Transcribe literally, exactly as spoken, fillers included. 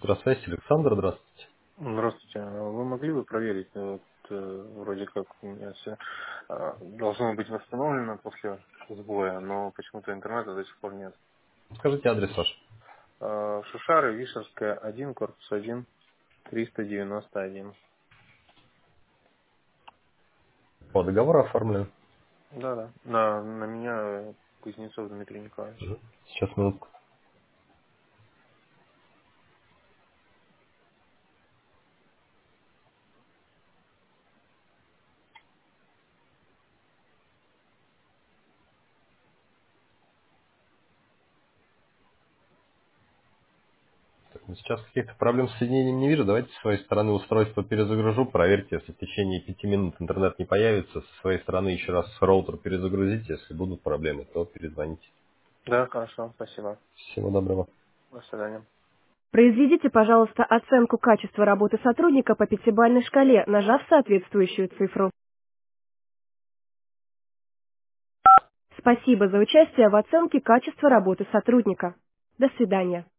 Здравствуйте, Александр, здравствуйте. Здравствуйте. А Вы могли бы проверить, э, вот, э, вроде как у меня все должно быть восстановлено после сбоя, но почему-то интернета до сих пор нет. Скажите адрес ваш. А, Шушары, Вишерская, один, корпус один, триста девяносто один. По договору оформлю. Да, да. На, на меня э, Кузнецов Дмитрий Николаевич. Мгм. Сейчас минутку. Так, ну, сейчас каких-то проблем с соединением не вижу. Давайте с своей стороны устройство перезагружу. Проверьте, если в течение пяти минут интернет не появится. Со своей стороны еще раз роутер перезагрузите. Если будут проблемы, то перезвоните. Да, хорошо, спасибо. Всего доброго. До свидания. Произведите, пожалуйста, оценку качества работы сотрудника по пятибалльной шкале, нажав соответствующую цифру. Спасибо за участие в оценке качества работы сотрудника. До свидания.